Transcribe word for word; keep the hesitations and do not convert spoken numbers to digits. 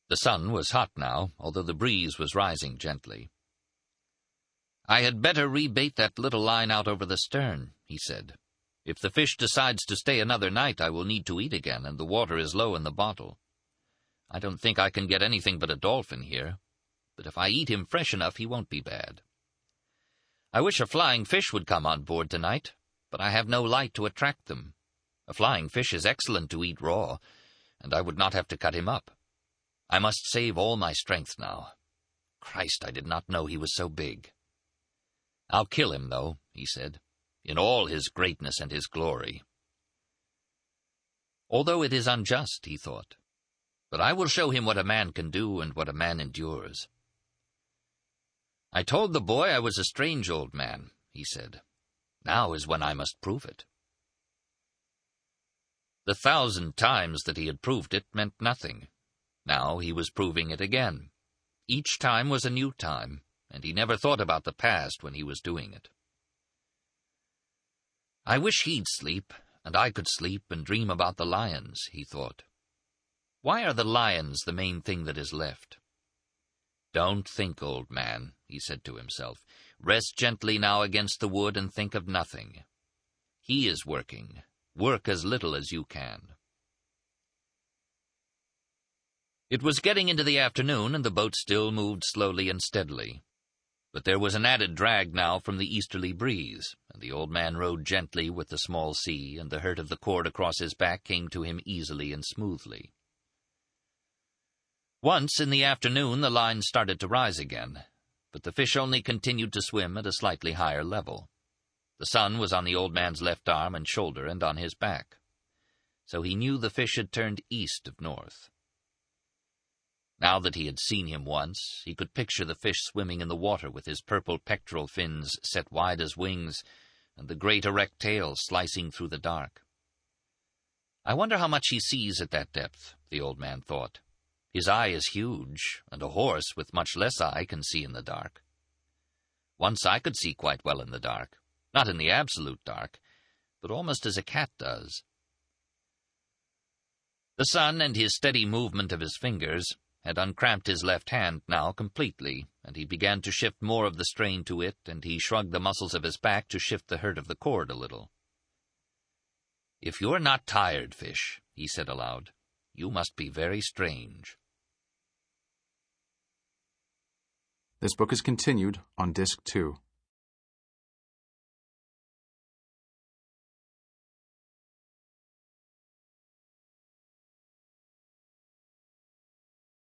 The sun was hot now, although the breeze was rising gently. "I had better rebait that little line out over the stern," he said. "If the fish decides to stay another night, I will need to eat again, and the water is low in the bottle. I don't think I can get anything but a dolphin here, but if I eat him fresh enough, he won't be bad. I wish a flying fish would come on board tonight, but I have no light to attract them. A flying fish is excellent to eat raw, and I would not have to cut him up. I must save all my strength now. Christ, I did not know he was so big. I'll kill him, though," he said, "in all his greatness and his glory. Although it is unjust," he thought, "but I will show him what a man can do and what a man endures." "I told the boy I was a strange old man," he said. "Now is when I must prove it." The thousand times that he had proved it meant nothing. Now he was proving it again. Each time was a new time, and he never thought about the past when he was doing it. "I wish he'd sleep, and I could sleep and dream about the lions," he thought. "Why are the lions the main thing that is left?" "Don't think, old man," he said to himself. "Rest gently now against the wood and think of nothing. He is working. Work as little as you can." It was getting into the afternoon, and the boat still moved slowly and steadily. But there was an added drag now from the easterly breeze, and the old man rowed gently with the small sea, and the hurt of the cord across his back came to him easily and smoothly. Once in the afternoon the line started to rise again, but the fish only continued to swim at a slightly higher level. The sun was on the old man's left arm and shoulder and on his back, so he knew the fish had turned east of north. Now that he had seen him once, he could picture the fish swimming in the water with his purple pectoral fins set wide as wings, and the great erect tail slicing through the dark. "I wonder how much he sees at that depth," the old man thought. "His eye is huge, and a horse with much less eye can see in the dark. Once I could see quite well in the dark, not in the absolute dark, but almost as a cat does." The sun and his steady movement of his fingers had uncramped his left hand now completely, and he began to shift more of the strain to it, and he shrugged the muscles of his back to shift the hurt of the cord a little. "If you're not tired, fish," he said aloud, "you must be very strange." This book is continued on Disc two.